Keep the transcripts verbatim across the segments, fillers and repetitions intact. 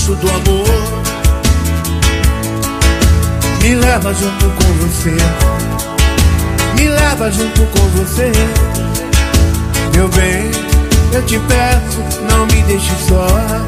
preço do amor. Me leva junto com você, me leva junto com você. Meu bem, eu te peço, não me deixe só.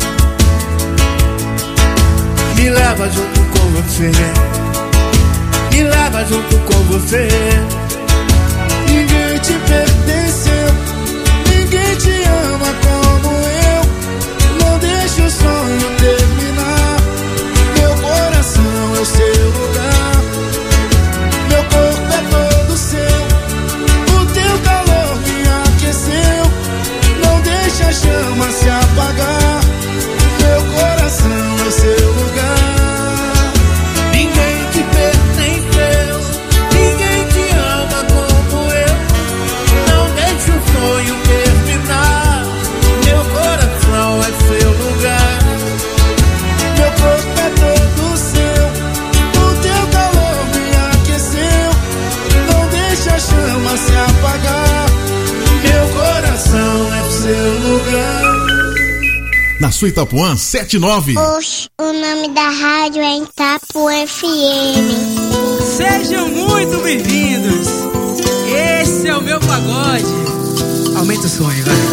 Me leva junto com você, me leva junto com você. Ninguém te pertenceu, ninguém te ama como eu. Não deixe o sonho terminar. Meu coração é o seu lugar, meu corpo é todo seu. O teu calor me aqueceu, não deixe a chama se apagar. Meu coração é o seu lugar. Ninguém te pertenceu, ninguém te ama como eu. Não deixe o sonho terminar. Meu coração é seu lugar, meu corpo é todo seu. O teu calor me aqueceu, não deixa a chama se apagar. Meu coração é seu lugar. Na sua Itapuã, sete nove. Oxe, o nome da rádio é Itapuã F M. Sejam muito bem-vindos. Esse é o meu pagode. Aumenta o som aí, vai.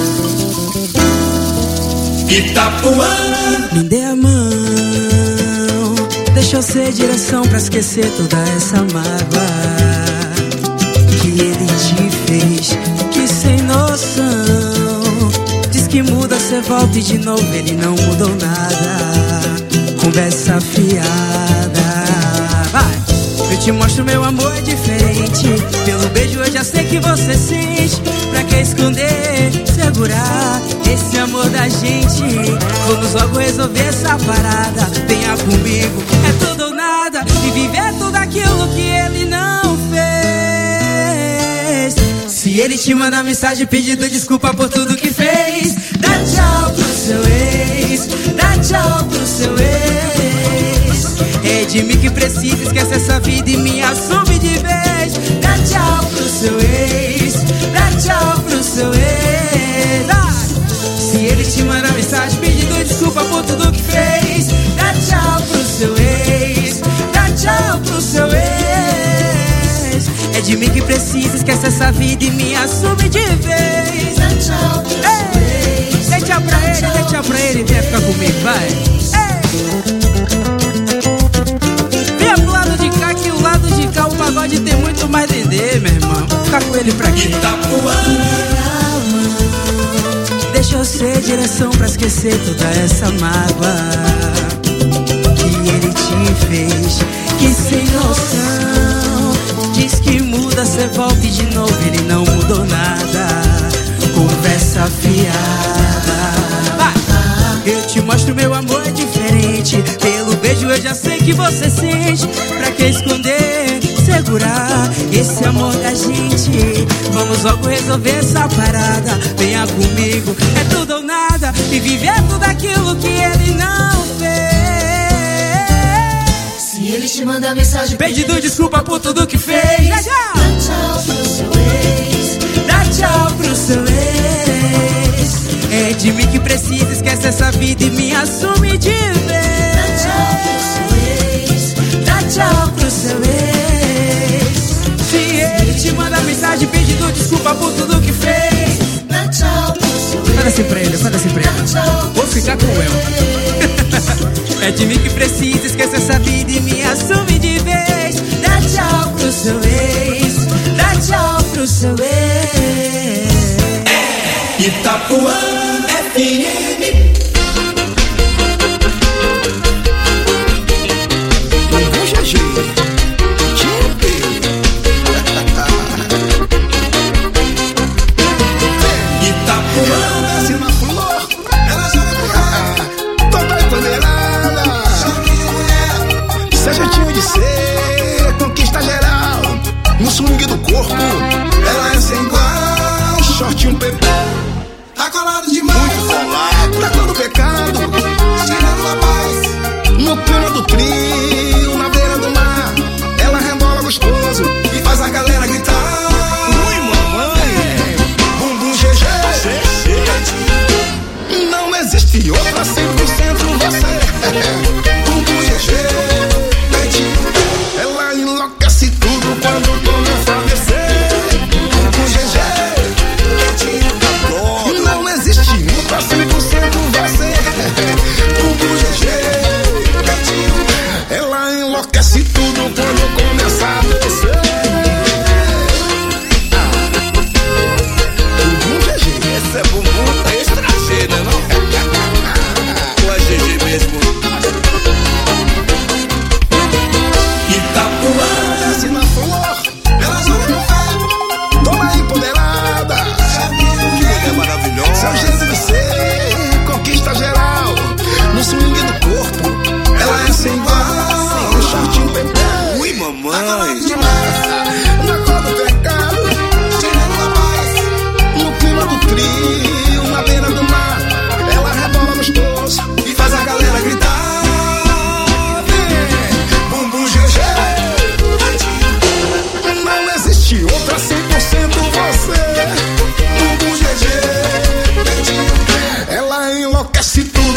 Itapuã. Me dê a mão, deixa eu ser direção pra esquecer toda essa mágoa que ele te fez, que sem noção. Diz que muda, cê volta e de novo ele não mudou nada. Conversa fiada. Vai! Eu te mostro meu amor é diferente. Pelo beijo eu já sei que você sente. Pra que esconder, segurar esse amor da gente? Vamos logo resolver essa parada. Venha comigo, é tudo ou nada. E viver tudo aquilo que ele não fez. Se ele te manda mensagem pedindo desculpa por tudo que fez, dá tchau pro seu ex, dá tchau pro seu ex. É de mim que precisa, esquece essa vida e me assume de vez. Dá tchau pro seu ex, dá tchau pro seu ex. Ah! Se ele te manda mensagem pedindo desculpa por tudo que fez, dá tchau pro seu ex, dá tchau pro seu ex. É de mim que precisa, esquece essa vida e me assume de vez. Dá tchau pro seu ex, dê tchau pra ele, dê tchau pra ele, vem ficar comigo, vai. Ei! Vem pro lado de cá que o lado de cá o pagode tem muito mais dendê, meu irmão. Vou ficar com ele pra quê? Deixa eu ser direção pra esquecer toda essa mágoa que ele te fez, que sem noção. Diz que muda, cê volta e de novo ele não mudou nada. Conversa fiada. Eu te mostro meu amor é diferente. Pelo beijo eu já sei que você sente. Pra que esconder, segurar esse amor da gente? Vamos logo resolver essa parada. Venha comigo, é tudo ou nada. E viver tudo aquilo que ele não fez. Se ele te manda mensagem pedindo desculpa por tudo que fez, dá tchau, dá tchau pro seu ex, dá tchau pro seu ex. É de mim que precisa, esquece essa vida e me assume de vez. Dá tchau pro seu ex, dá tchau pro seu ex. Se ele te manda mensagem pedindo desculpa por tudo que fez, dá tchau pro seu ex. Fala assim pra ele, fala assim pra ele. Vou ficar com ele. É de mim que precisa, esquece essa vida e me assume de vez. Dá tchau pro seu ex, dá tchau pro seu ex. Itapuã F M. O G G Itapuã nasce uma flor, ela joga toda empoderada. Seu jeitinho de ser conquista geral. No swing do corpo, ela é sem igual. Short e um pepé, tá colado demais. Muito colado.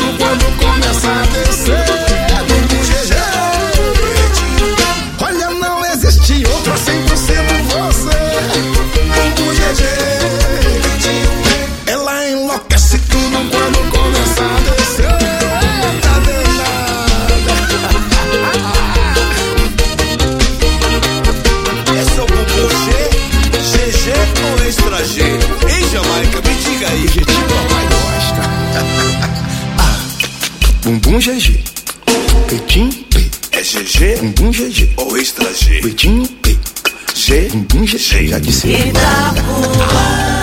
tudo quando começa a descer. Bumbum G G. Olha, não existe outro cem por cento você. Bumbum G G. Ela enlouquece tudo quando começa a descer. Tá danada. Esse é o Bumbum G, G G ou extra G? Ei, Jamaica, me diga aí, gente, papai gosta. Ah, Bumbum G G, Peitinho P. É G G, Bumbum G G ou extra G? Peitinho P. G, Bumbum G G, já disse. Itapuã.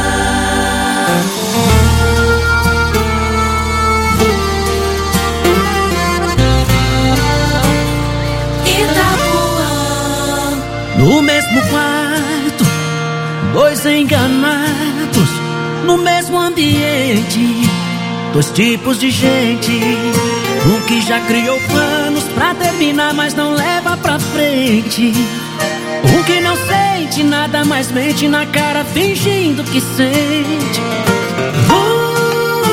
No mesmo quarto, dois enganados. No mesmo ambiente, dois tipos de gente. Um que já criou planos pra terminar, mas não leva pra frente. Um que não sente nada, mas mente na cara, fingindo que sente. Uh,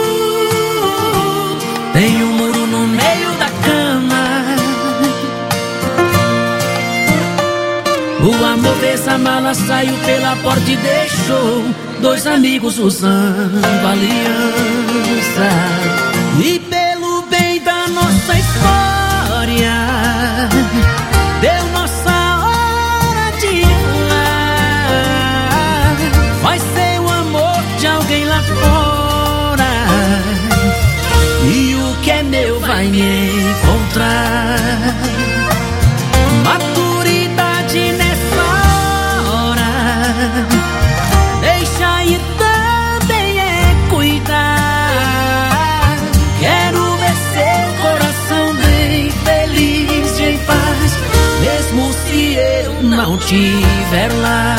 tem um muro no meio da cama. O amor fez a mala, saiu pela porta e deixou dois amigos usando aliança. E pelo bem da nossa história, deu nossa hora de voar. Vai ser o amor de alguém lá fora, e o que é meu vai me encontrar. Maturidade nessa hora, deixa ir também é cuidar. Quero ver seu coração bem feliz e em paz, mesmo se eu não tiver lá.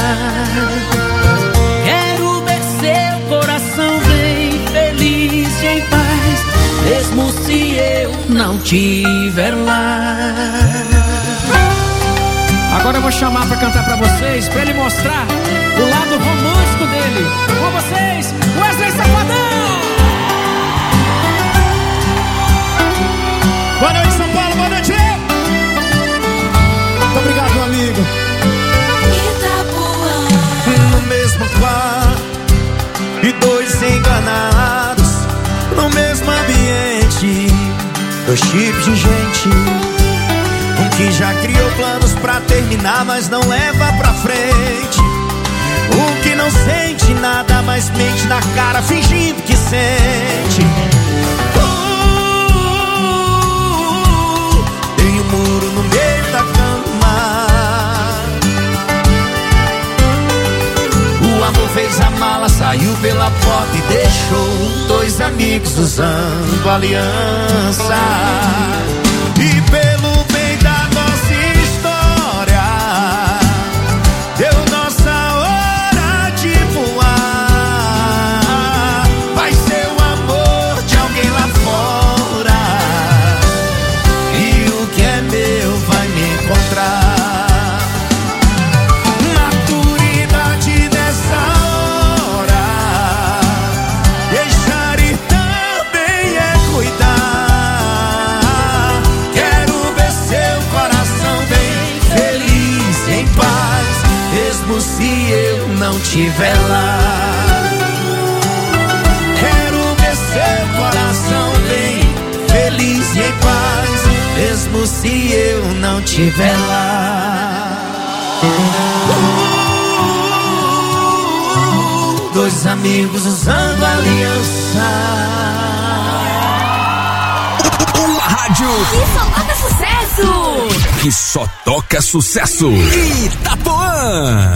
Quero ver seu coração bem feliz e em paz, mesmo se eu não tiver lá. Agora eu vou chamar pra cantar pra vocês, pra ele mostrar o lado romântico dele. Com vocês, Wesley Safadão! Boa noite, São Paulo, boa noite. Muito obrigado, meu amigo. Itapuã. No mesmo quarto e dois enganados. No mesmo ambiente, dois tipos de gente. Um que já criou planos pra terminar, mas não leva pra frente. Um que não sente nada, mas mente na cara, fingindo que sente. Uh, tem um muro no meio da cama. O amor fez a mala, saiu pela porta e deixou dois amigos usando aliança. E pelo bem da nossa história, deu nossa hora de voar. Vai ser o amor de alguém lá fora, e o que é meu vai me encontrar. Maturidade dessa hora, deixar ir também é cuidar. Mesmo se eu não tiver lá, quero ver seu coração bem feliz e em paz, mesmo se eu não tiver lá. Uh, dois amigos usando aliança. Uma rádio Que só toca sucesso. que só toca sucesso. Itapuã.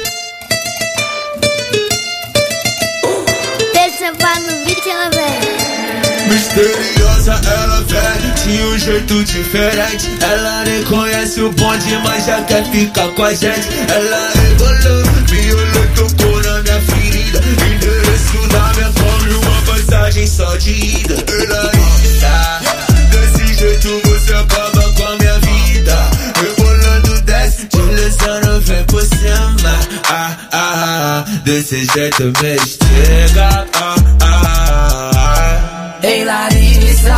Deixa pra no vídeo ela vem. Misteriosa ela vem, tinha um jeito diferente. Ela nem conhece o bonde, mas já quer ficar com a gente. Ela rebolou, me olhou, tocou na minha ferida. Endereço da minha fome, uma passagem só de ida. Ela está, desse jeito você acaba com a minha vida. Rebolando desce, deslizando vem por cima. Ah, ah, ah, desse jeito me chega. Ah, ah, ah. Ei, Lari.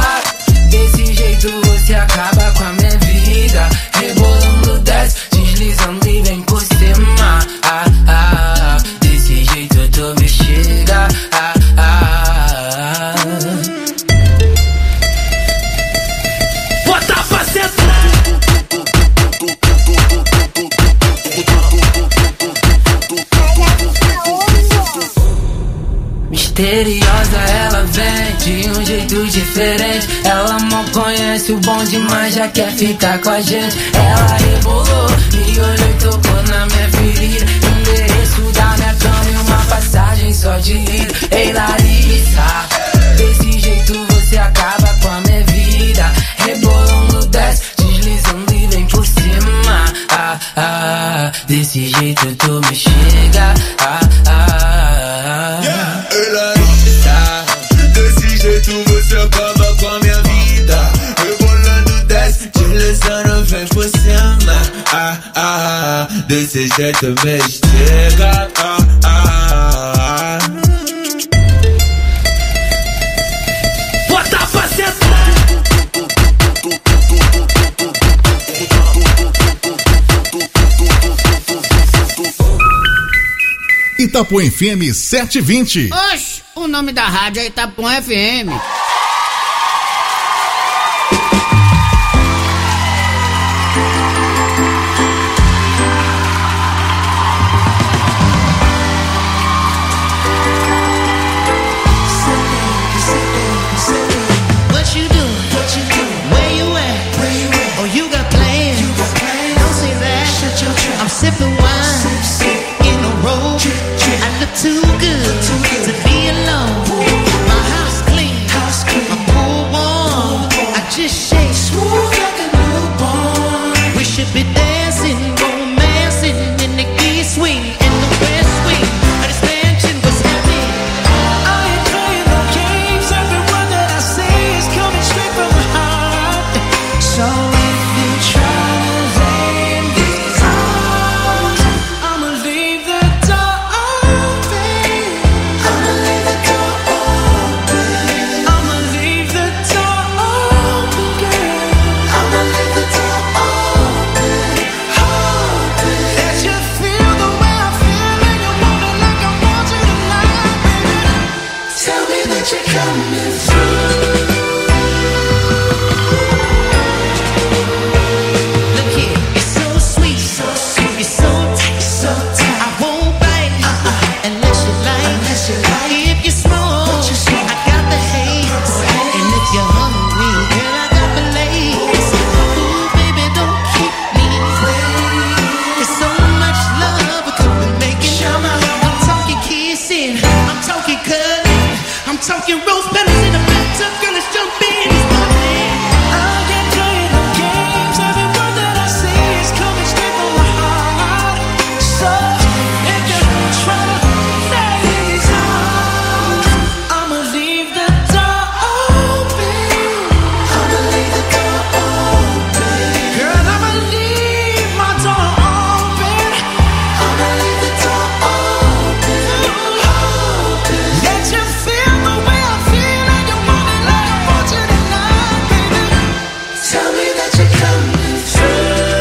Ah, desse jeito você acaba com a minha vida. Rebolando, desce, deslizando e vem por cima. Ah, ah, desse jeito tu me chega. Ah, ah, bota pra sentar. Misteriosa ela vem de um jeito diferente. Ela mal conhece o bonde, mas já quer ficar com a gente. Ela rebolou, me olhou e tocou na minha ferida. Endereço da minha cama e uma passagem só de ida. Ei Larissa, desse jeito você acaba com a minha vida. Rebolando, desce, deslizando e vem por cima. Ah, ah, desse jeito tu me chega. Ah, ah, yeah. Ei Larissa, desse jeito você acaba com a minha vida. Rebolando, desce, deslizando, vem por cima. Ah, ah, desse jeito me chega. Ah, ah, bota pra sentar. Itapuã F M sete e vinte. Oxe, o nome da rádio é Itapuã F M. What you doing? What you doing? Where you at? Where you at? Oh, you got plans? You got plans? Don't say that. Shut your trap. I'm sipping wine sip, sip. In a robe. I look too good, too good to be alone. My house clean, house clean. My pool warm. I just shake smooth like a newborn. We should be dancing, romancing in the east wing and the west wing of this mansion. What's happening? I ain't playing no games. Every word that I say is coming straight from my heart. So if you try to lay these arms, I'ma leave the door open. I'ma leave the door open. I'ma leave the door open, girl. I'ma leave the door open, open. Let you feel the way I feel, and you want it like I want you tonight, baby. Tell me that you're coming through. Look here, you're so sweet, so sweet, you're so tight, so tight. I won't bite uh-uh. unless you like, unless you like. If you smoke, you smoke. I got the haze, and if you're hungry, girl, I got the lace. Ooh, baby, don't keep me waiting. There's so much love we could be making. I'm talking kissing, I'm talking cuddling, I'm talking rose petals in the bathtub, girl, let's jump in. It's nothing. I can't play no games. Every word that I say is coming straight from my heart. So if you try to lay these arms, I'ma leave the door open. I'ma leave the door open. Girl, I'ma leave my door open. I'ma leave the door open, open. Let you feel the way I feel, and you want it like I want you tonight, baby. Tell me that you're coming through.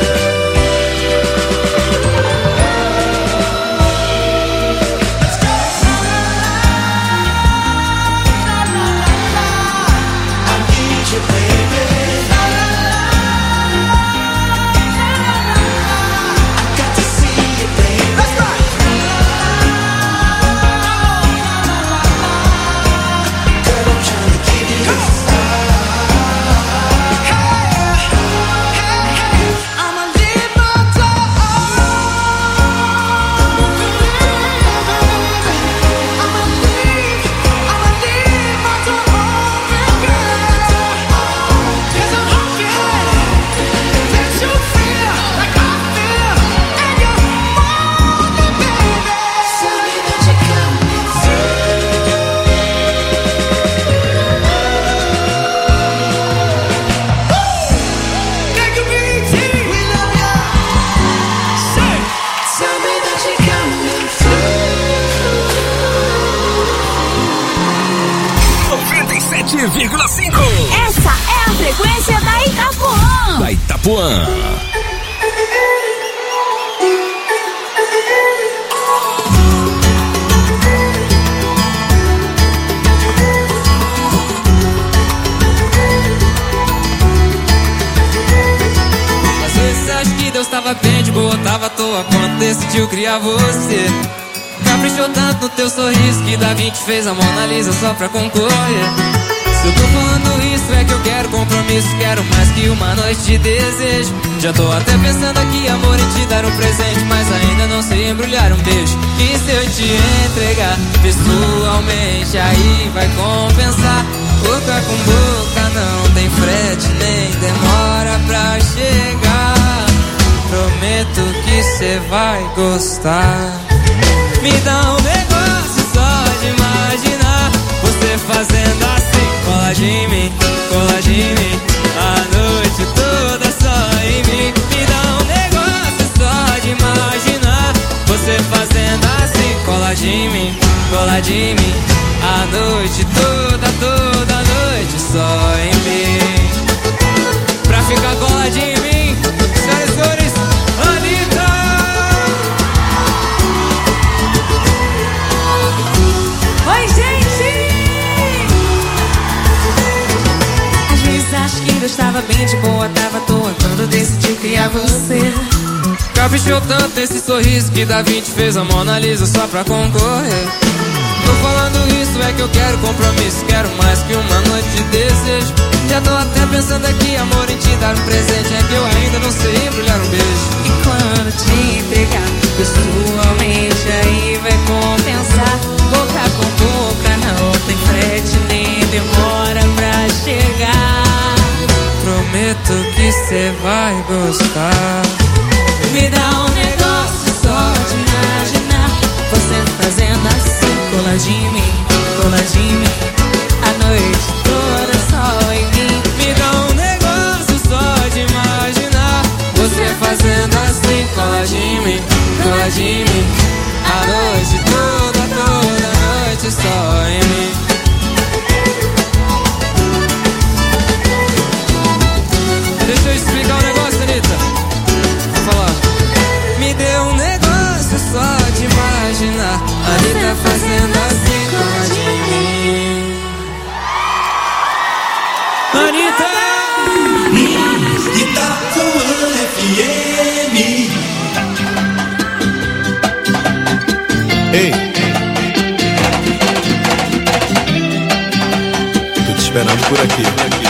Let's go. I need you, baby. I got to see you, baby. Let's go. Girl, I'm trying to give you this. I'ma leave my door open. I'ma leave, I'ma leave my door open, girl. 'Cause I'm hungry. Let you feel like I feel, and you want me, baby. Tell me that you're coming through. Thank you, B E T. We love ya. Say, tell me that you're coming through. noventa e sete vírgula cinco. sequência da Itapuã. Da Itapuã. Às vezes acho que Deus tava bem de boa, tava à toa quando decidiu criar você. Caprichou tanto no teu sorriso que Da Vinci fez a Mona Lisa só pra concorrer. Se eu tô falando isso é que eu quero compromisso, quero mais que uma noite de desejo. Já tô até pensando aqui, amor, em te dar um presente, mas ainda não sei embrulhar um beijo. E se eu te entregar pessoalmente, aí vai compensar. Boca com boca não tem frete, nem demora pra chegar. Prometo que cê vai gostar. Me dá um negócio só de imaginar você fazendo assim. Cola de mim, cola de mim, a noite toda só em mim. Me dá um negócio só de imaginar você fazendo assim. Cola de mim, cola de mim, a noite toda, toda noite só em mim. Pra ficar coladinho em mim, senhoras e senhores, Anitta! Oi, gente! Às vezes acho que Deus tava bem de boa, tava à toa quando decidiu criar você. Caprichou tanto esse sorriso que Da Vinci fez a Mona Lisa só pra concorrer. Tô falando isso é que eu quero compromisso, quero mais que uma noite de desejo. Já tô até pensando aqui, amor, em te dar um presente, é que eu ainda não sei embrulhar um beijo. E quando te entregar pessoalmente, aí vai compensar. Boca com boca não tem frete, nem demora pra chegar. Prometo que cê vai gostar. Me dá um negócio só de imaginar você fazendo assim. Cola de mim, cola de mim, a noite toda só em mim. Me dá um negócio só de imaginar você fazendo assim. Cola de mim, cola de mim, a noite toda, toda noite só em mim. Deixa eu explicar um negócio, Anitta. Vou falar. Me deu um negócio só de imaginar Anitta fazendo assim. Cola de mim, Anitta! Itapuã F M. Ei, tô te esperando por aqui, por aqui.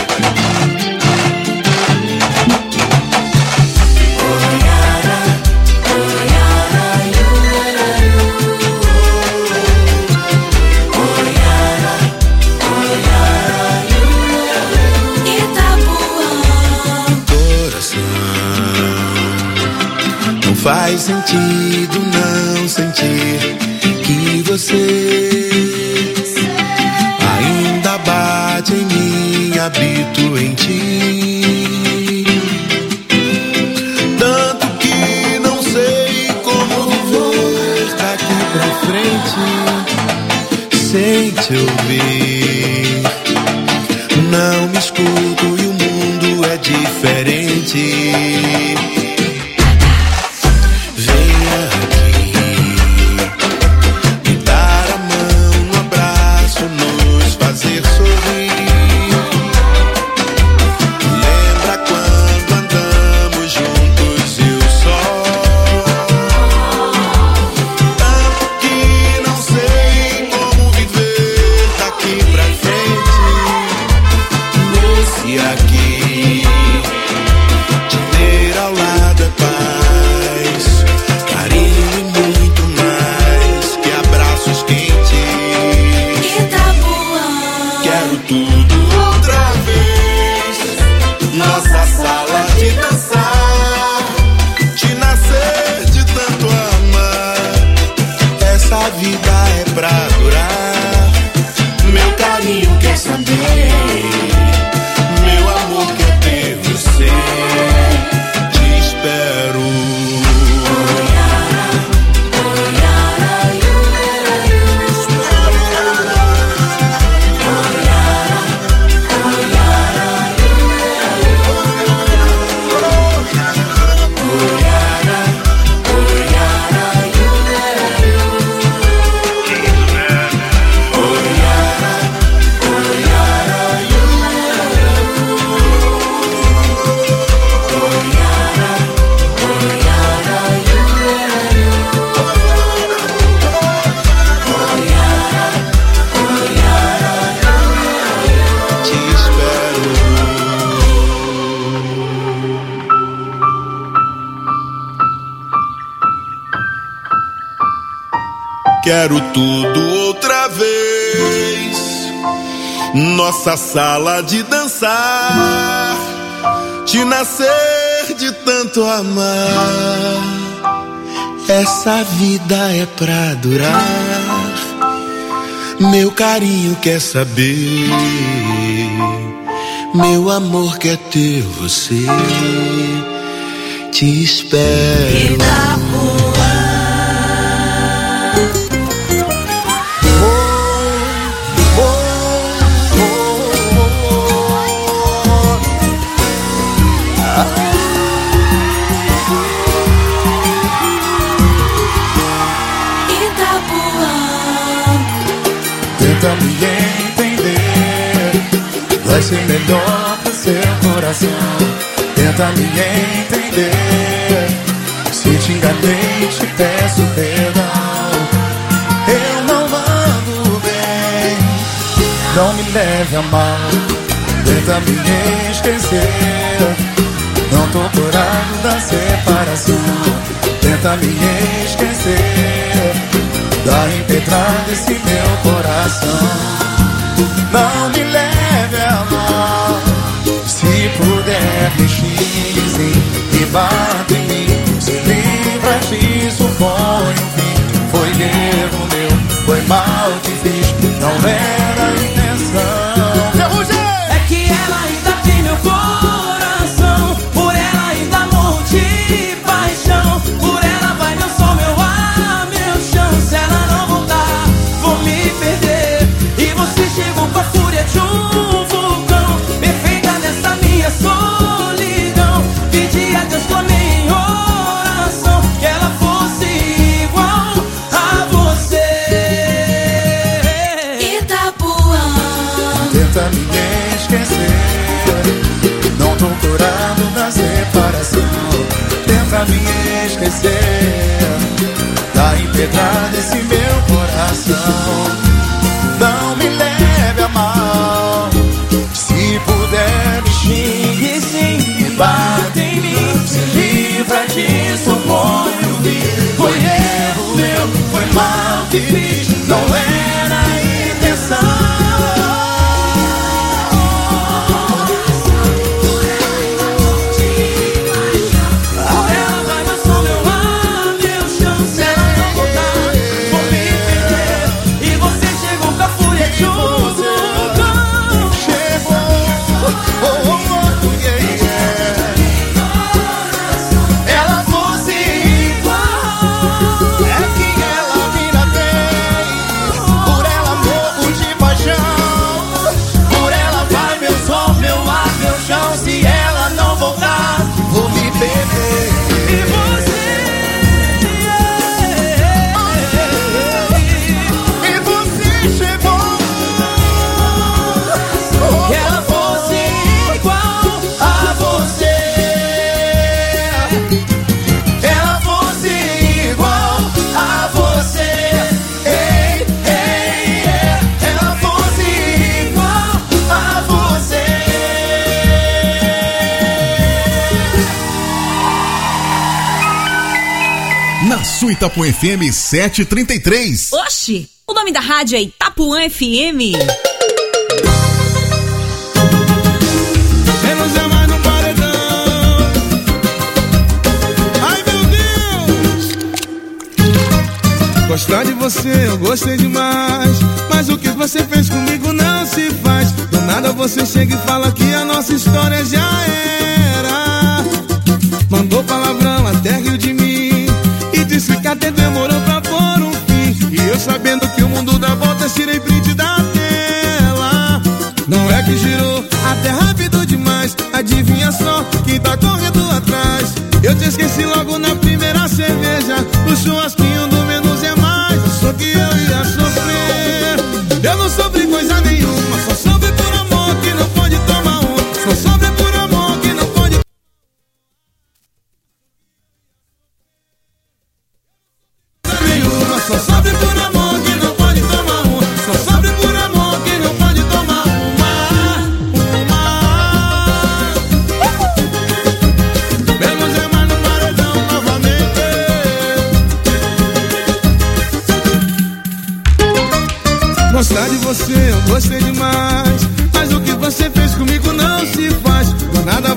Faz sentido não sentir que você ainda bate em mim, habito em ti. Tanto que não sei como viver daqui pra frente sem te ouvir. Não me escuto e o mundo é diferente. Meu quero tudo outra vez. Nossa sala de dançar, te nascer de tanto amar. Essa vida é pra durar. Meu carinho quer saber, meu amor quer ter você. Te espero. Tenta me entender, vai ser melhor pro seu coração. Tenta me entender, se te enganei te peço perdão. Eu não ando bem, não me leve a mal. Tenta me esquecer, não tô curado da separação. Tenta me esquecer, dá empedrada esse meu coração. Não me leve a mal, se puder me xingue e bata em mim. Se livra disso, põe um fim. Foi erro meu, foi mal que fiz, não era a intenção. É que ela ainda tem meu coração, por ela ainda morro de paixão. Por ela vai meu sol, meu ar, meu chão. Se ela não voltar, vou me perder. E você chegou com a fúria de um vulcão, perfeita nessa minha solidão. Pedi a Deus, clamei em oração, que ela fosse igual a você. Itapuã. Tenta me esquecer, não tô curado da separação. Tenta me esquecer, tá empedrado esse meu coração. Não me leve a mal, se puder me xingue, sim, e bate em mim. Se livra disso, põe o fim. Foi erro meu, foi mal que fiz, não era a intenção. Itapuã F M sete e trinta e três. Oxi, o nome da rádio é Itapuã F M. Menos é mais no paredão. Ai meu Deus. Gostar de você eu gostei demais, mas o que você fez comigo não se faz. Do nada você chega e fala que a nossa história já era. Mandou palavrão até riu de mim, disse que até demorou pra pôr um fim. E eu sabendo que o mundo dá voltas, tirei print da tela. Não é que girou até rápido demais. Adivinha só quem tá correndo atrás. Eu te esqueci logo na primeira cerveja, o churrasquinho do menos é mais. Só que eu ia sofrer. Eu não sofri coisa nenhuma, só sofri por amor que não pode tomar um. Só sofri por amor que não pode. Só sofre por amor que não pode tomar um. Só sofre por amor que não pode tomar uma. Uma. Menos é mais no paredão novamente.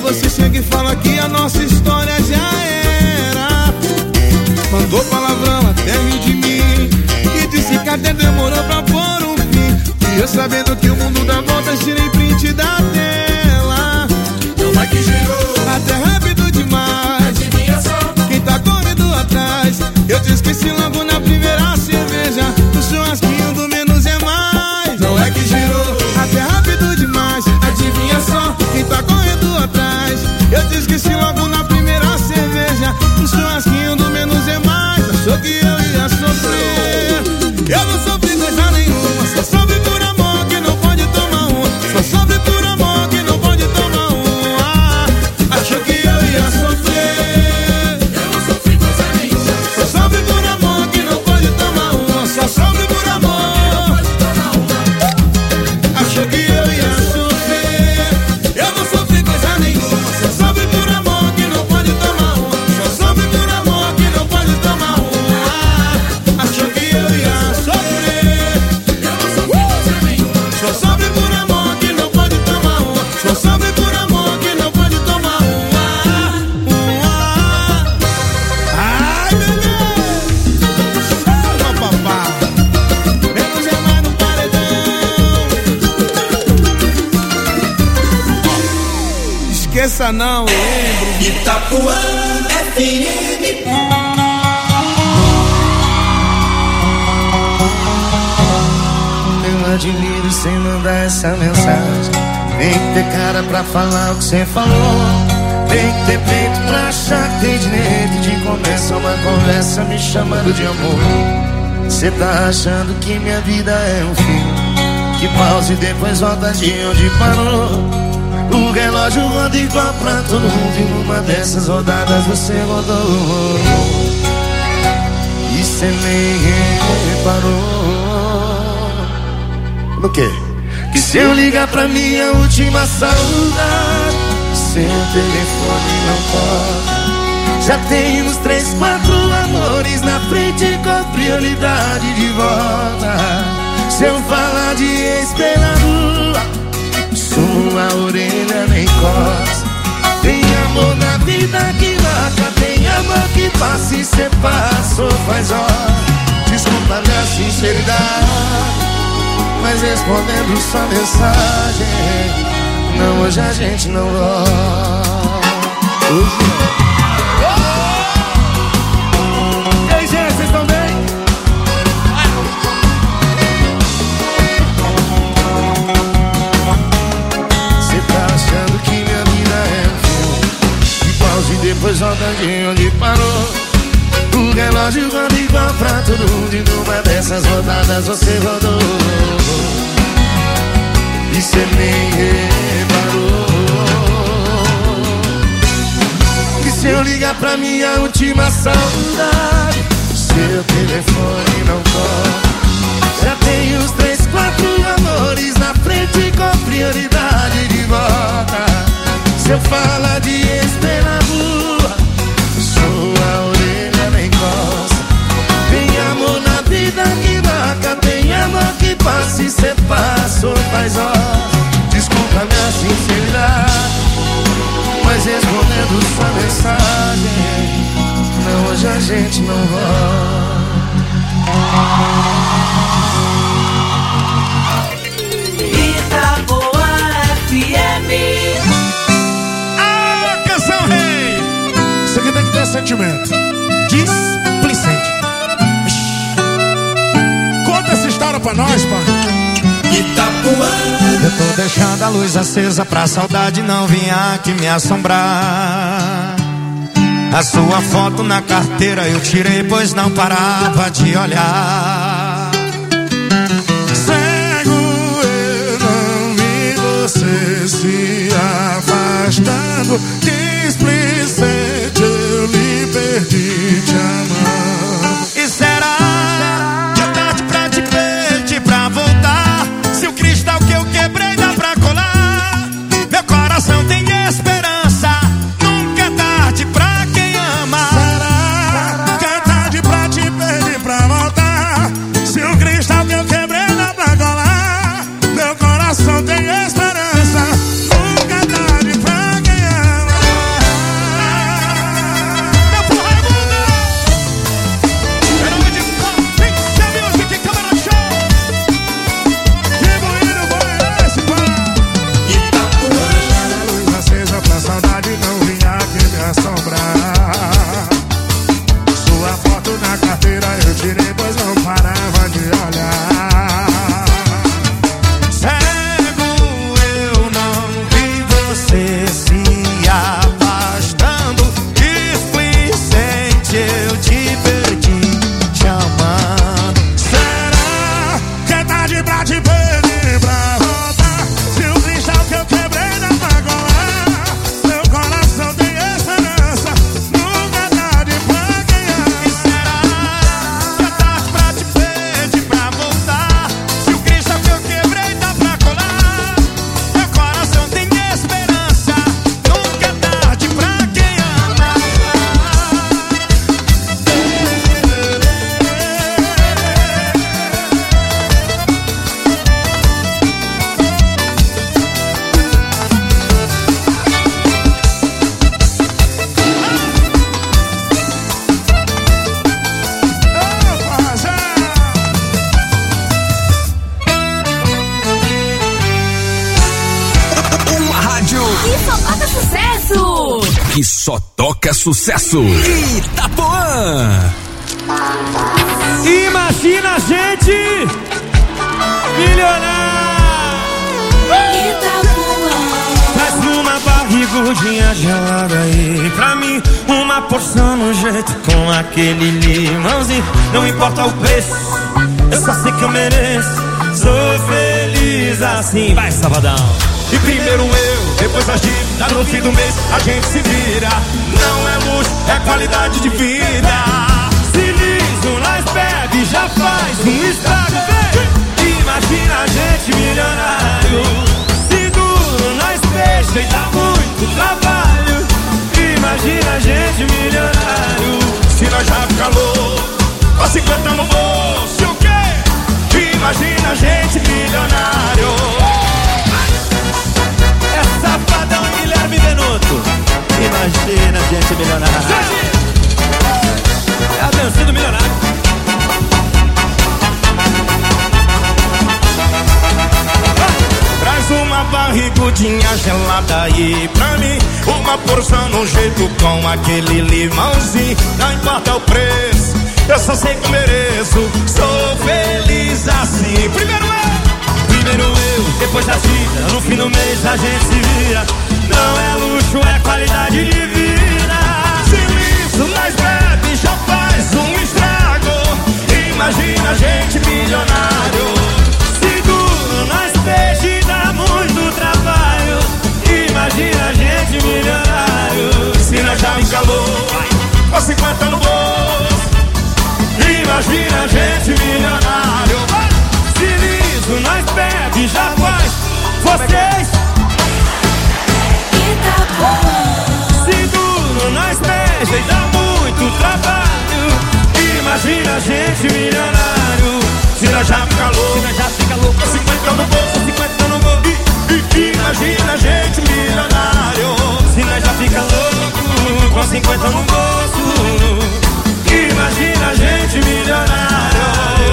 você chega e fala que a nossa história já era. Mandou palavrão até rir de mim e disse que até demorou pra pôr um fim. E eu sabendo que o mundo dá voltas, tirei print da tela. Não vai que girou, até rápido demais. Adivinha só quem tá correndo atrás. Eu te esqueci logo na primeira cerveja. O churrasquinho do menos é mais. Não é que girou, até rápido demais. Adivinha só quem tá correndo atrás. Eu te esqueci logo na primeira cerveja. O churrasquinho do menos é mais. Achou que eu ia sofrer. Eu não sofri coisa nenhuma. Só sofre por amor que não pode tomar um. Só sofre por amor que não pode tomar um. Ah, achou que eu ia sofrer. Eu não sofri coisa nenhuma. Só sofre por amor que não pode tomar um. Só sofre por amor. Achou que eu ia sofrer. Eu não sofri coisa nenhuma. Só sofre por amor que não pode tomar um. Só sofre por amor que não pode tomar um. Ah, achou que eu ia sofrer. Eu não sofri coisa nenhuma. Só sofre por amor que não pode tomar um. Só sofre por amor que não pode tomar um. Ah, ai, bebê. Salva, papá. Menos é mais no paredão. Esqueça não, eu lembro. Itapuã F M. Eu admiro sem mandar essa mensagem. Tem que ter cara pra falar o que cê falou. Tem que ter peito pra achar que tem direito de começar uma conversa me chamando de amor. Cê tá achando que minha vida é um filme que pausa e depois volta de onde parou. O relógio roda igual pra todo mundo e numa dessas rodadas você rodou. E cê nem reparou no quê? Que se eu ligar pra minha última saudade, seu telefone não toca. Já tem uns três, quatro amores na frente com prioridade de volta. Se eu falar de ex pela rua, sua orelha nem coça. Tem amor na vida que marca, tem amor que passa e cê passou faz hora. Desculpa minha sinceridade, mas respondendo sua mensagem, não, hoje a gente não volta. Hoje não. E aí, gente, vocês estão bem? Cê tá achando que minha vida é um filme que pausa e depois volta de onde parou. O relógio roda igual pra todo mundo e numa dessas rodadas você rodou. E cê nem reparou que se eu ligar pra minha última saudade, seu telefone não toca. Já tem uns três, quatro amores na frente com prioridade de volta. Se eu falar de ex pela rua, sua orelha nem coça. Tem amor na vida que marca, tem amor que passa e cê passou faz horas. Desculpa minha sinceridade, mas respondendo sua mensagem, não, hoje a gente não volta. Itapuã F M. Ah, canção rei! Isso aqui tem que ter sentimento. Displicente. Conta essa história pra nós, pai. Itapuã. Eu tô deixando a luz acesa pra saudade não vir aqui me assombrar. A sua foto na carteira eu tirei, pois não parava de olhar. Cego eu não vi você se afastando. Displicente eu lhe perdi te amando. E será que é tarde pra te pedir pra voltar? Se o cristal que eu quebrei dá pra colar, meu coração tem esperança. Nunca é tarde pra quem ama. Será que é tarde pra te pedir pra voltar? Se o cristal que eu quebrei dá pra colar, meu coração tem esperança. Que só toca sucesso! Que só toca sucesso. Itapuã. Imagina a gente milionário. Itapuã. Traz uma barrigudinha gelada aí pra mim, uma porção no jeito com aquele limãozinho. Não importa o preço, eu só sei que eu mereço. Sou feliz assim. Vai, Sabadão. E primeiro eu, depois a dívida, no fim do mês a gente se vira. Não é luxo, é qualidade de vida. Se liso, nós bebe, já faz um estrago, vem. Imagina a gente milionário. Se duro, nós peixe e dá muito trabalho. Imagina a gente milionário. Se nós já fica louco, com cinquenta no bolso, o quê? Imagina a gente milionário. É Safadão e Guilherme Benuto. Imagina a gente milionário. É a dança do milionário. Traz uma barrigudinha gelada aí pra mim, uma porção no jeito com aquele limãozinho. Não importa o preço, eu só sei que eu mereço. Sou feliz assim. Primeiro eu, primeiro eu, depois a vida, no fim do mês a gente se vira. Não é luxo, é qualidade de vida. Se liso, nós bebe, já faz um estrago. Imagina a gente milionário. Se duro, nós peixe, dá muito trabalho. Imagina a gente milionário. Se nós já fica louco, com cinquenta no bolso. Imagina a gente milionário. Se liso, nós bebe, já faz. Vocês se duro, nós beija e dá muito trabalho. Imagina a gente milionário. Se nós já fica louco, se nós já fica louco, com cinquenta no bolso, cinquenta no bolso. Imagina a gente milionário. Se nós já fica louco, com cinquenta no bolso. Imagina a gente milionário.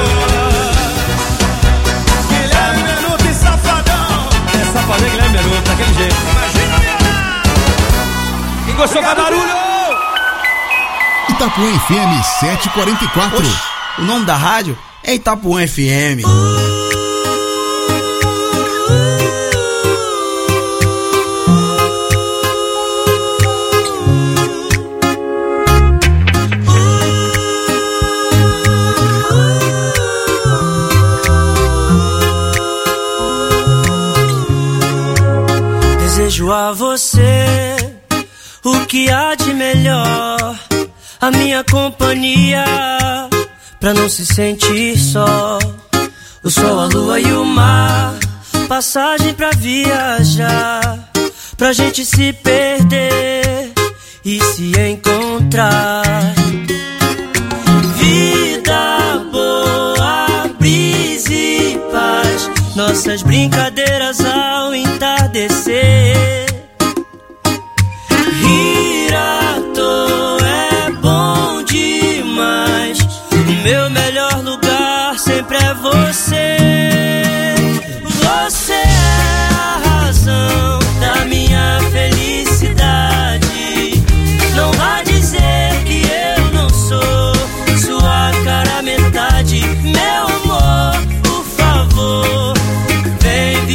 Guilherme Benuto e Safadão. É Safadão e Guilherme Benuto, daquele jeito. Imagina milionário. Quem gostou faz barulho? Itapuã F M setecentos e quarenta e quatro. Oxe, o nome da rádio é Itapuã F M. Desejo a você o que há de melhor, a minha companhia, pra não se sentir só. O sol, a lua e o mar, passagem pra viajar, pra gente se perder e se encontrar. Vida boa, brisa e paz, nossas brincadeiras ao entardecer. Rir à toa é bom demais, o meu melhor lugar sempre é você. Você é a razão da minha felicidade. Não vá dizer que eu não sou sua cara metade. Meu amor, por favor, vem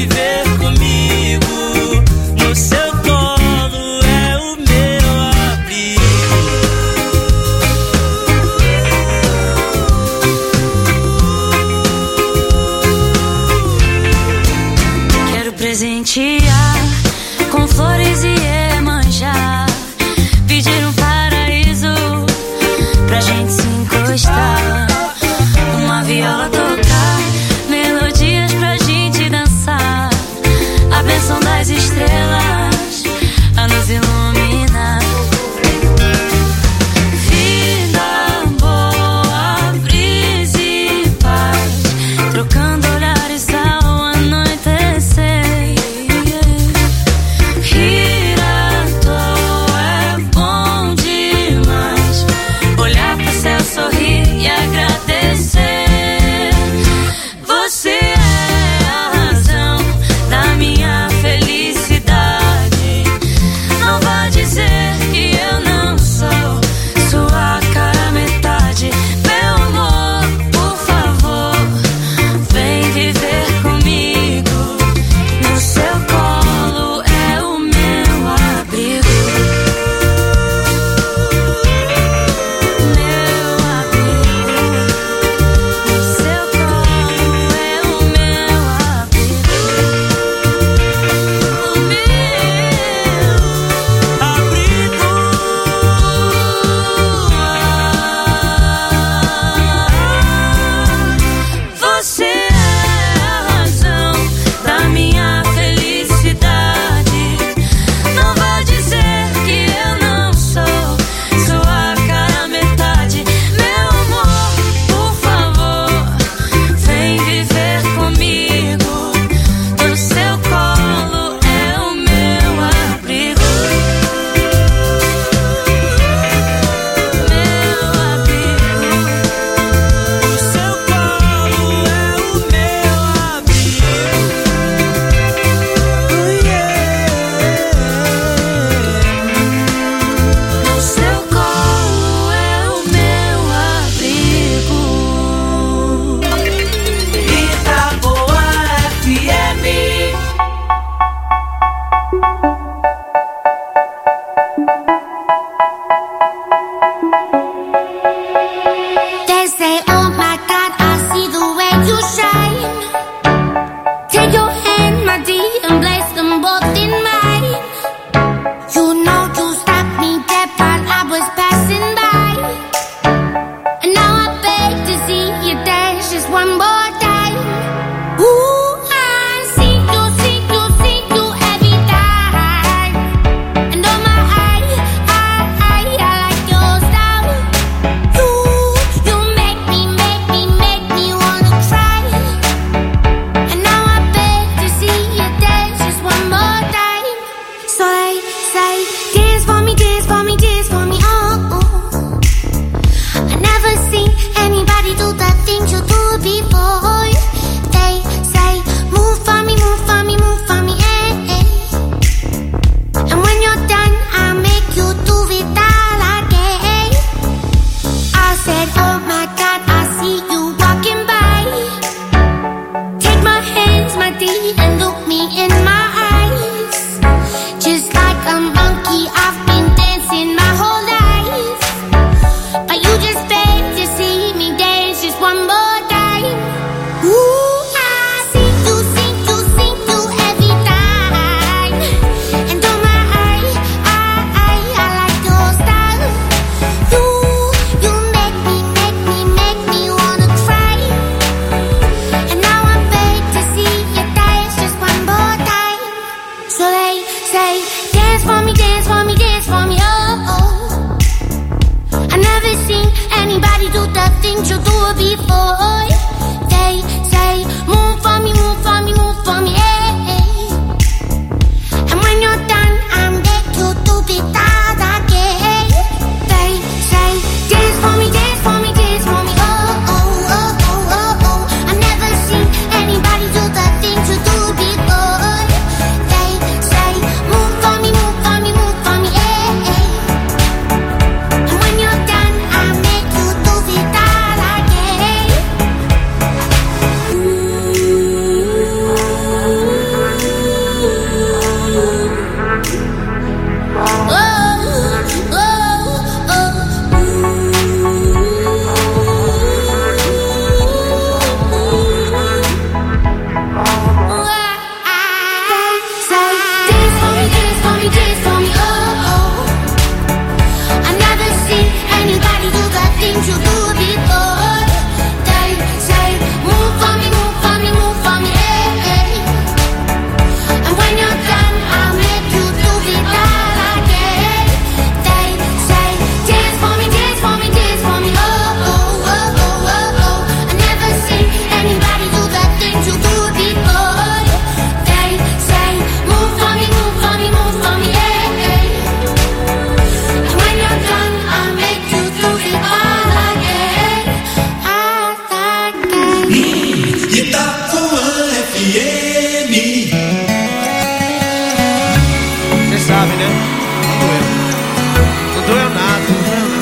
sabe, né? Não doeu. Não doeu nada, não doeu nada.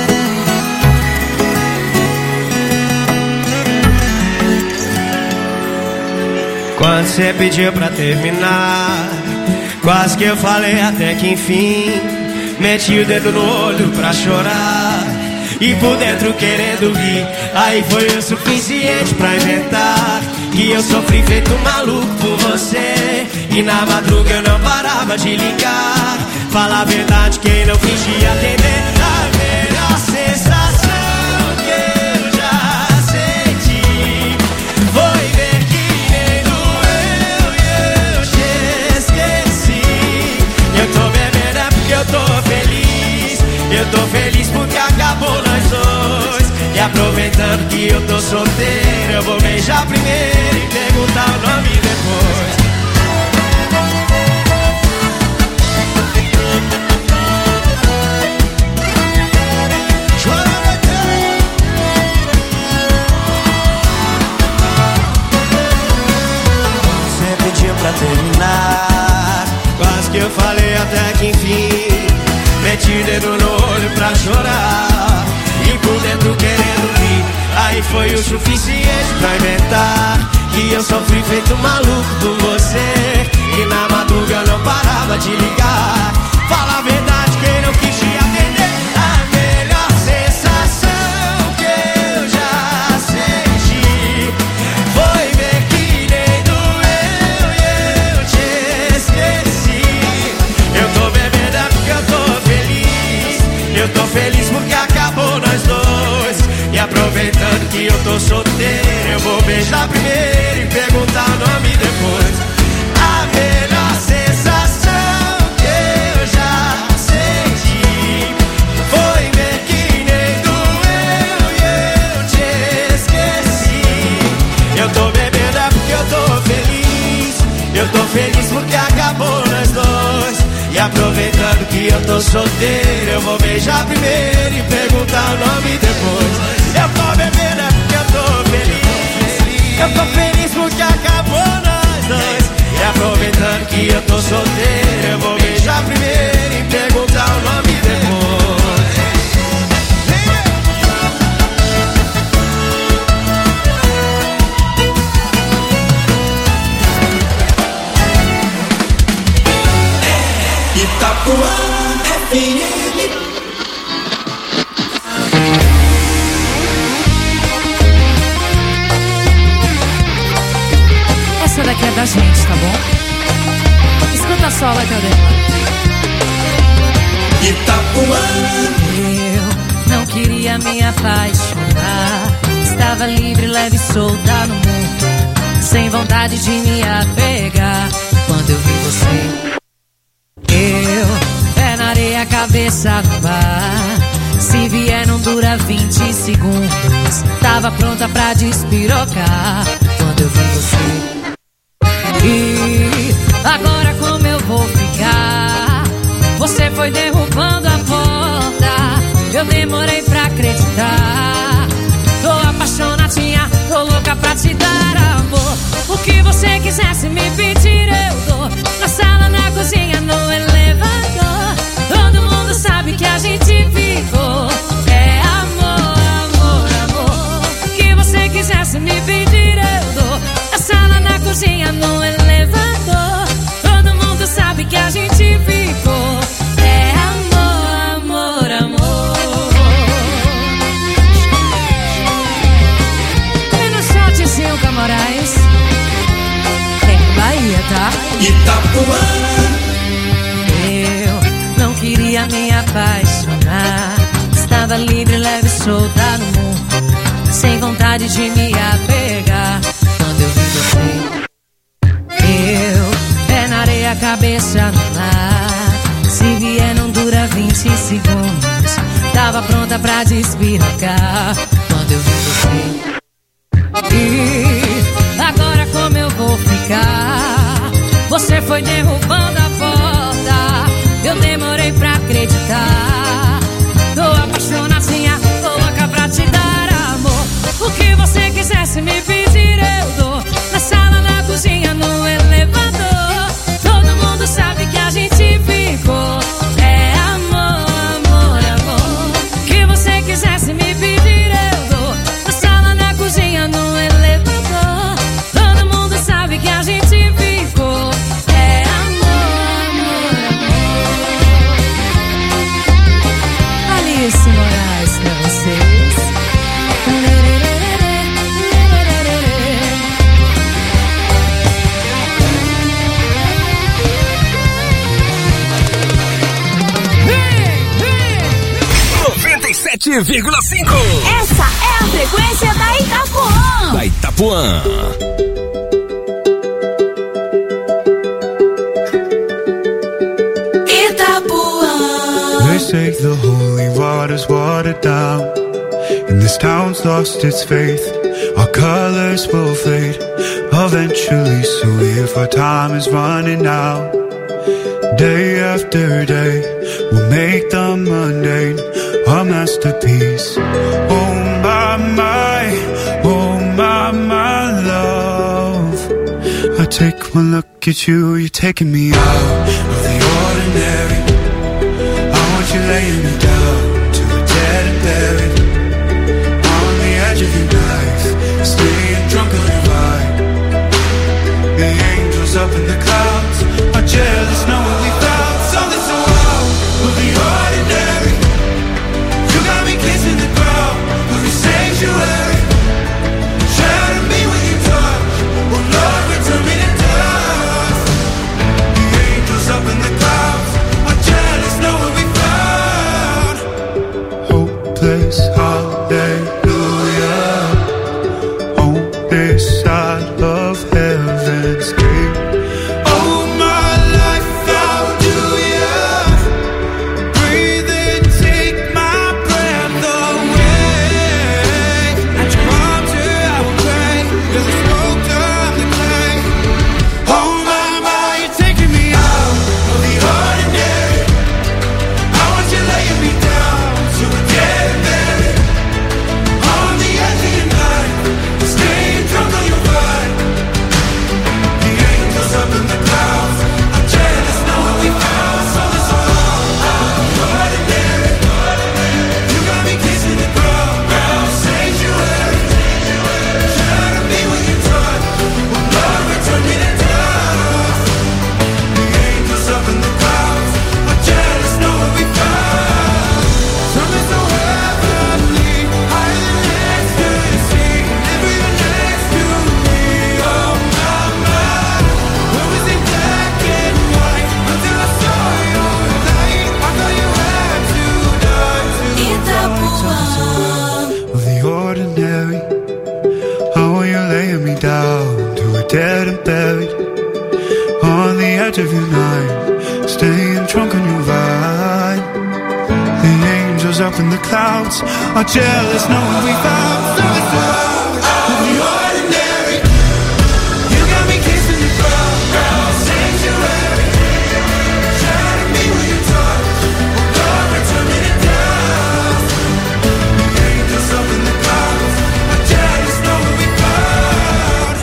Quando você pediu pra terminar, quase que eu falei até que enfim. Meti o dedo no olho pra chorar e por dentro querendo rir. Aí foi o suficiente pra inventar que eu sofri feito um maluco por você. E na madruga eu não parava de ligar. Fala a verdade, quem não fingia atender. A melhor sensação que eu já senti foi ver que nem doeu e eu te esqueci. Eu tô bebendo é porque eu tô feliz. Eu tô feliz porque acabou nós dois. E aproveitando que eu tô solteiro, eu vou beijar primeiro e perguntar o nome depois. Você pediu pra terminar, quase que eu falei até que enfim. Meti o dedo no olho pra chorar e por dentro querendo rir. Aí foi o suficiente pra inventar que eu sofri feito maluco por você. E na madruga eu não parava de ligar. Fala a verdade, quem não quis te atender. A melhor sensação que eu já senti foi ver que nem doeu e eu te esqueci. Eu tô bebendo é porque eu tô feliz. Eu tô feliz porque acabou nós dois. E aproveitando que eu tô solteiro, eu vou beijar primeiro e perguntar o nome depois. A melhor sensação que eu já senti foi ver que nem doeu e eu te esqueci. Eu tô bebendo é porque eu tô feliz. Eu tô feliz porque acabou nós dois. E aproveitando que eu tô solteiro, eu vou beijar primeiro e perguntar o nome depois. Eu tô bebendo é porque eu tô feliz. Eu tô feliz porque acabou nós dois. E aproveitando que eu tô solteiro, eu vou beijar primeiro e perguntar o nome depois. Itapuã F M. Essa daqui é da gente, tá bom? Escuta só, vai cadê? Itapuã. Eu não queria me apaixonar. Estava livre, leve e solta no mundo, sem vontade de me apegar. Quando eu vi você, eu, pé na areia, cabeça no mar. Se vier não dura vinte segundos. Tava pronta pra despirocar quando eu vi você. E agora como eu vou ficar? Você foi derrubando a porta. Eu demorei pra acreditar. Tô apaixonadinha, tô louca pra te dar amor. O que você quisesse me pedir eu dou. Na sala, na cozinha, no elevador. Todo mundo sabe que a gente ficou. É amor, amor, amor. O que você quisesse me pedir eu dou. Na sala, na cozinha, no elevador. Todo mundo sabe que a gente ficou. É amor, amor, amor. E no shotzinho Camorais, em Bahia, tá? Itapuã. Eu não queria me apaixonar. Estava livre, leve e solta no mundo, sem vontade de me apegar. Quando eu vi você, eu, pé na areia, cabeça no mar. Se vier não dura vinte segundos. Tava pronta pra despirocar quando eu vi você. E agora como eu vou ficar? Você foi derrubando a porta. Eu demorei pra acreditar. Tô apaixonadinha, tô louca pra te dar amor. O que você quisesse me pedir eu dou. Na sala, na cozinha, no elevador. Todo mundo sabe que a gente vive. sete vírgula cinco. Essa é a frequência da Itapuã. Da Itapuã. Itapuã. They say the holy water's watered down, and this town's lost its faith. Our colors will fade eventually, so if our time is running out, day after day, we'll make the mundane a masterpiece. Oh my, my, oh my, my love. I take one look at you, you're taking me out of the ordinary. I want you laying me down to a dead and buried, on the edge of your knife, staying drunk on your vibe. The angels up in the clouds are jealous knowing we found something so wild of the ordinary. You got me kissing the ground of your sanctuary. Shatter me with your touch, oh Lord, return me to dust. The angels up in the clouds are jealous knowing we found hopeless hallelujah on this side of heaven's gate. Oh my life, how do ya breathe and take my breath away? At your altar I will pray, as I smoked up the clay. Oh my, my, you're taking me out of the ordinary. I want you laying me down to a dead and buried, on the edge of your night, staying drunk on your vibe. The angels up in the clouds are jealous knowing we found something so ordinary. You got me kissing the ground, sanctuary. Shatter me with your touch, oh Lord, return me to dust. The angels up in the clouds are jealous knowing we found something so heavenly, higher than ecstasy, never next to me. Oh my, my, where was it black and white until I saw your light? I thought you had to die to Itapuã. of the ordinary. How are you laying me down to a dead and buried, on the edge of your night, staying drunk on your vibe. The angels up in the clouds are jealous knowing we found something so of the ordinary. You got me kissing the ground, sanctuary. Shatter me with your touch, oh Lord, return me to dust. The angels up in the clouds are jealous knowing we found.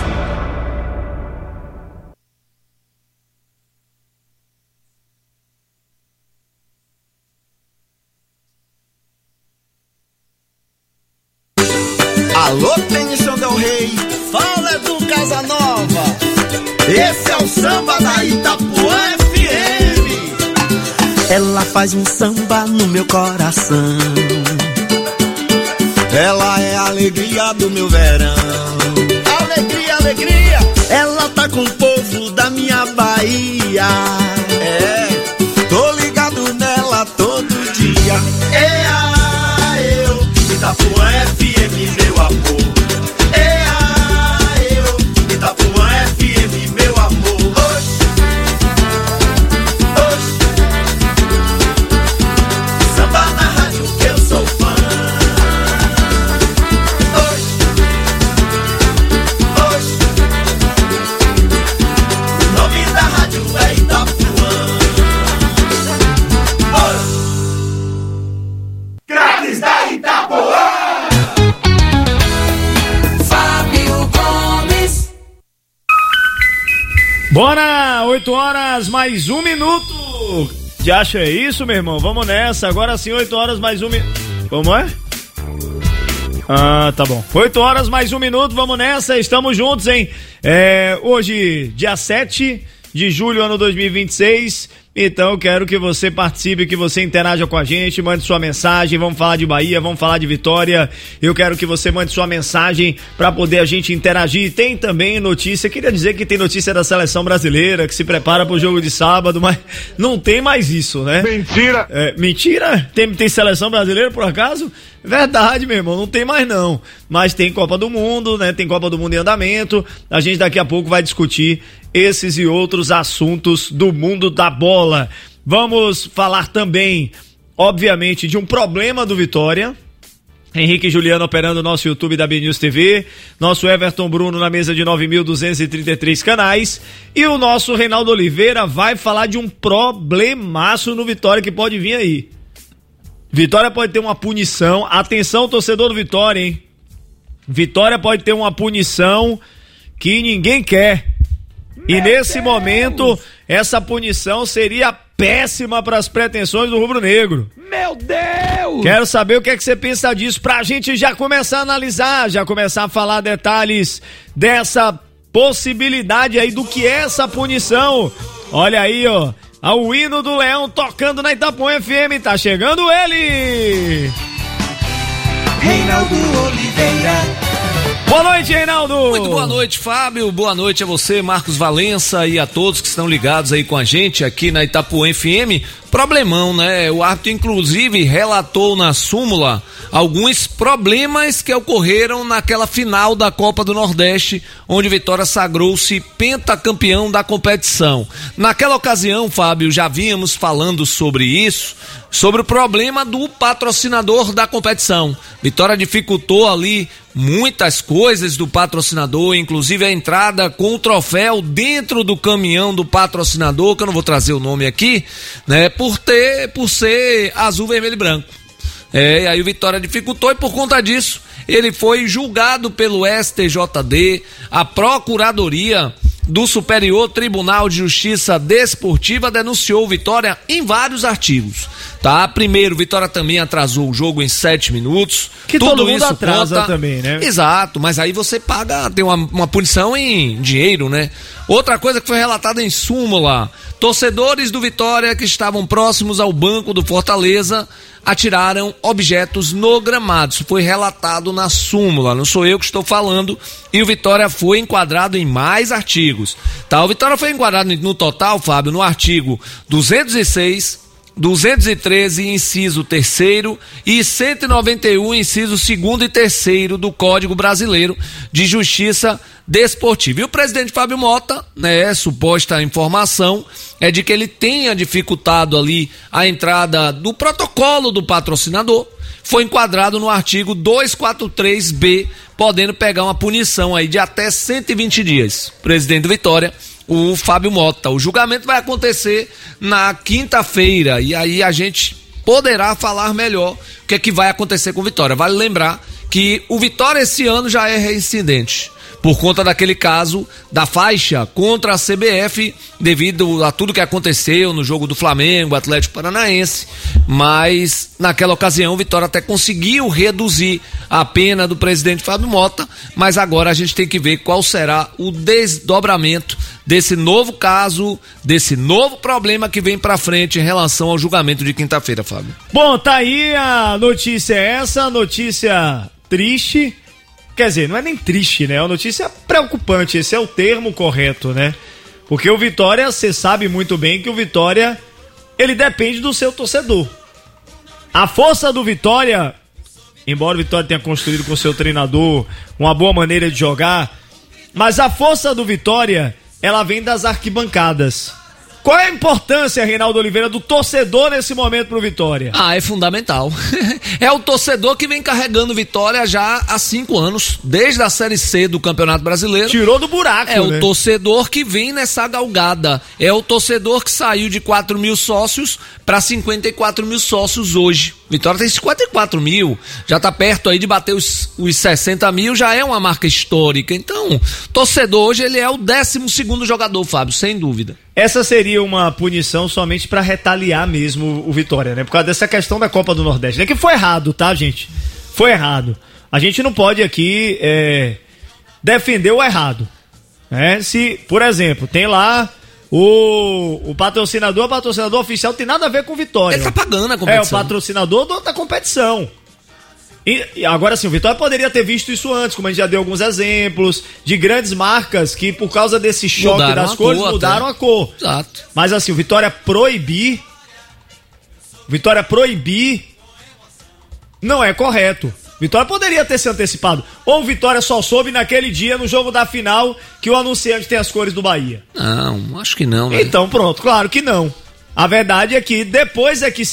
Alô, Benção Del Rey, fala do Casanova. Esse é o samba da Itapuã F M. Ela faz um samba no meu coração. Ela é a alegria do meu verão. Alegria, alegria. Ela tá com o povo da minha Bahia. É, tô ligado nela todo dia. É a eu, Itapuã F M, meu amor. É a eu, Itapuã F M, meu amor. Oxe, oxe. Samba na rádio que eu sou fã. Oxe, oxe. O nome da rádio é Itapuã. Oxe. Craques da Itapuã. Fábio Gomes. Bora, oito horas mais um minuto. Já acha é isso, meu irmão? Vamos nessa. Agora sim, oito horas mais um minuto. Como é? Ah, tá bom. oito horas mais um minuto, vamos nessa. Estamos juntos, hein? É, hoje, dia sete de julho, ano dois mil e vinte e seis. Então eu quero que você participe, que você interaja com a gente, mande sua mensagem, vamos falar de Bahia, vamos falar de Vitória. Eu quero que você mande sua mensagem para poder a gente interagir. Tem também notícia, queria dizer que tem notícia da seleção brasileira, que se prepara pro jogo de sábado, mas não tem mais isso, né? Mentira! É, mentira? Tem, tem seleção brasileira por acaso? Verdade, meu irmão, não tem mais não. Mas tem Copa do Mundo, né? Tem Copa do Mundo em andamento. A gente daqui a pouco vai discutir esses e outros assuntos do mundo da bola. Vamos falar também, obviamente, de um problema do Vitória. Henrique e Juliano operando o nosso YouTube da B News T V, nosso Everton Bruno na mesa de nove mil duzentos e trinta e três canais, e o nosso Reinaldo Oliveira vai falar de um problemaço no Vitória que pode vir aí. Vitória pode ter uma punição, atenção torcedor do Vitória, hein? Vitória pode ter uma punição que ninguém quer. E nesse Deus. momento, essa punição seria péssima para as pretensões do rubro-negro. Meu Deus! Quero saber o que é que você pensa disso pra gente já começar a analisar, já começar a falar detalhes dessa possibilidade aí do que é essa punição. Olha aí, ó, o hino do Leão tocando na Itapuã F M, tá chegando ele! Reinaldo Oliveira. Boa noite, Reinaldo! Muito boa noite, Fábio. Boa noite a você, Marcos Valença, e a todos que estão ligados aí com a gente aqui na Itapuã F M. Problemão, né? O árbitro, inclusive, relatou na súmula alguns problemas que ocorreram naquela final da Copa do Nordeste, onde Vitória sagrou-se pentacampeão da competição. Naquela ocasião, Fábio, já vínhamos falando sobre isso, sobre o problema do patrocinador da competição. Vitória dificultou ali muitas coisas do patrocinador, inclusive a entrada com o troféu dentro do caminhão do patrocinador, que eu não vou trazer o nome aqui, né, por ter, por ser azul, vermelho e branco. É, e aí o Vitória dificultou e por conta disso ele foi julgado pelo S T J D, a Procuradoria do Superior Tribunal de Justiça Desportiva denunciou Vitória em vários artigos, tá? Primeiro, Vitória também atrasou o jogo em sete minutos. Que Tudo todo mundo isso atrasa conta... também, né? Exato, mas aí você paga, tem uma, uma punição em dinheiro, né? Outra coisa que foi relatada em súmula: torcedores do Vitória que estavam próximos ao banco do Fortaleza atiraram objetos no gramado. Isso foi relatado na súmula, não sou eu que estou falando, e o Vitória foi enquadrado em mais artigos, tá? O Vitória foi enquadrado no total, Fábio, no artigo duzentos e seis, duzentos e treze, inciso terceiro, e cento e noventa e um, inciso segundo e terceiro do Código Brasileiro de Justiça Desportiva. E o presidente Fábio Mota, né, suposta informação é de que ele tenha dificultado ali a entrada do protocolo do patrocinador, foi enquadrado no artigo duzentos e quarenta e três B, podendo pegar uma punição aí de até cento e vinte dias. Presidente do Vitória, o Fábio Mota. O julgamento vai acontecer na quinta-feira e aí a gente poderá falar melhor o que é que vai acontecer com o Vitória. Vale lembrar que o Vitória esse ano já é reincidente por conta daquele caso da faixa contra a C B F, devido a tudo que aconteceu no jogo do Flamengo, Atlético Paranaense, mas naquela ocasião o Vitória até conseguiu reduzir a pena do presidente Fábio Mota, mas agora a gente tem que ver qual será o desdobramento desse novo caso, desse novo problema que vem pra frente em relação ao julgamento de quinta-feira, Fábio. Bom, tá aí a notícia essa, notícia triste. Quer dizer, não é nem triste, né? É uma notícia preocupante, esse é o termo correto, né? Porque o Vitória, você sabe muito bem que o Vitória, ele depende do seu torcedor. A força do Vitória, embora o Vitória tenha construído com o seu treinador uma boa maneira de jogar, mas a força do Vitória, ela vem das arquibancadas. Qual é a importância, Reinaldo Oliveira, do torcedor nesse momento pro Vitória? Ah, é fundamental. É o torcedor que vem carregando Vitória já há cinco anos, desde a Série C do Campeonato Brasileiro. Tirou do buraco, É né? o torcedor que vem nessa galgada. É o torcedor que saiu de quatro mil sócios para cinquenta e quatro mil sócios hoje. Vitória tem cinquenta e quatro mil, já tá perto aí de bater os, os sessenta mil, já é uma marca histórica. Então, torcedor hoje ele é o décimo segundo jogador, Fábio, sem dúvida. Essa seria uma punição somente pra retaliar mesmo o Vitória, né? Por causa dessa questão da Copa do Nordeste, né? Que foi errado, tá, gente? Foi errado. A gente não pode aqui é, defender o errado, né? Se, por exemplo, tem lá O, o patrocinador, o patrocinador oficial tem nada a ver com Vitória. Ele tá pagando a competição. É, o patrocinador do, da competição. E, e agora sim, o Vitória poderia ter visto isso antes, como a gente já deu alguns exemplos, de grandes marcas que por causa desse choque mudaram das cores cor, mudaram até. a cor. Exato. Mas assim, o Vitória proibir, Vitória proibir não é correto. Vitória poderia ter se antecipado. Ou o Vitória só soube naquele dia, no jogo da final, que o anunciante tem as cores do Bahia. Não, acho que não, velho. Então pronto, claro que não. A verdade é que depois é que